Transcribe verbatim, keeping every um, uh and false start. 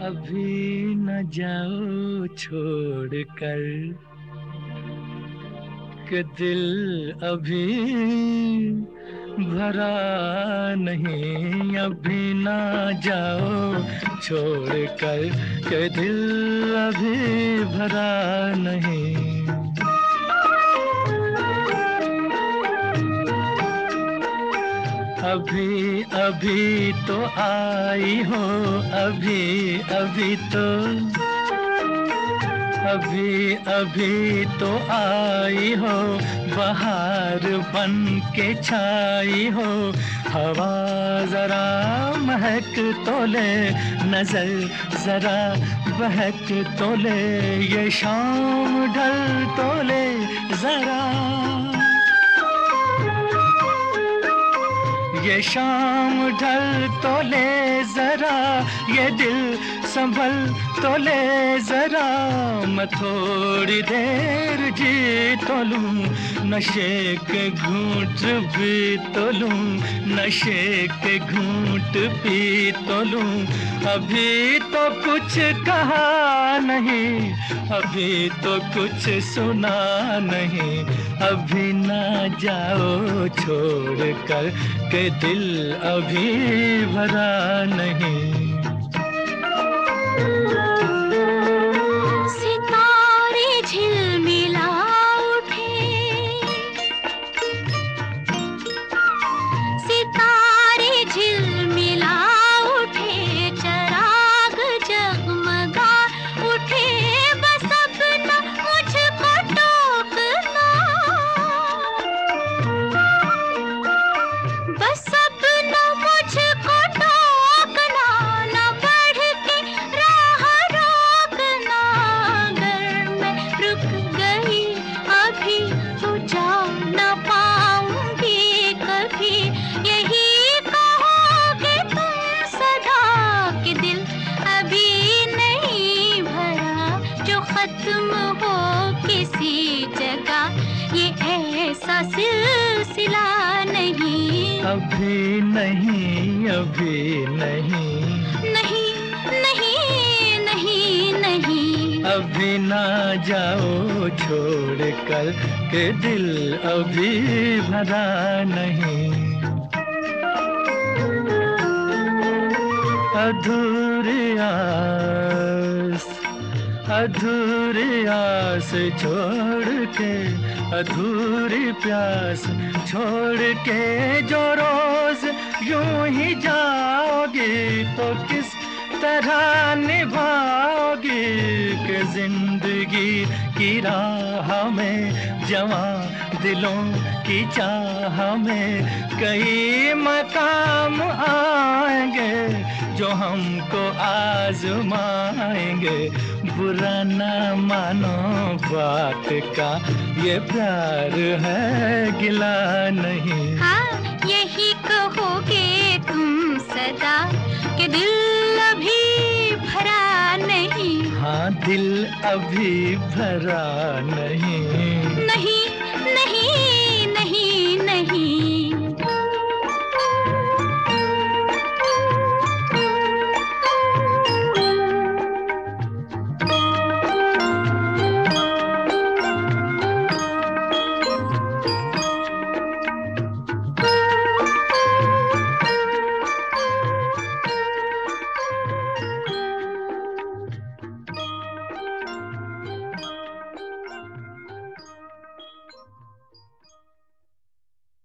अभी न जाओ छोड़ कर कि दिल अभी भरा नहीं। अभी न जाओ छोड़ कर कि दिल अभी भरा नहीं। अभी अभी तो आई हो, अभी अभी तो अभी अभी तो आई हो, बहार बन के छाई हो। हवा जरा महक तो ले, नजर जरा बहक तो ले, ये शाम ढल तो ले जरा, ये शाम ढल तो ले जरा, ये दिल संभल तो ले जरा। मैं थोड़ी देर जी तो लूं, नशे के घूंट भी तो लूं, नशे के घूंट पी तो लूं। अभी तो कुछ कहा नहीं, अभी तो कुछ सुना नहीं। अभी ना जाओ छोड़ कर के दिल अभी भरा नहीं। सितारे झिलमिला उठे, सितारे झिलमिला उठे, चराग जगमगा उठे। बस अपना मुझको टोकना, बस अपना मुझको टोकना, न बढ़ के राह रोकना। अगर मैं रुक गई अभी तो जा न पाऊंगी कभी। यही कहोगे तुम सदा कि दिल अभी नहीं भरा, जो खत्म हो किसी जगह ये ऐसा सिलसिला नहीं। अभी नहीं, अभी नहीं, नहीं नहीं नहीं नहीं, अभी ना जाओ छोड़ कर के दिल अभी भरा नहीं। अधूरी आस, अधूरी आस छोड़ के, अधूरी प्यास छोड़ के जो रोज यूं ही जाओगी, तो किस तरह निभाओगी कि जिंदगी की राह में, जवां दिलों की चाह में कई मकाम आएंगे जो हमको आजमाएंगे। बुरा ना मानो बात का, ये प्यार है गिला नहीं। हाँ यही कहोगे तुम सदा कि दिल अभी भरा नहीं। हाँ दिल अभी भरा नहीं।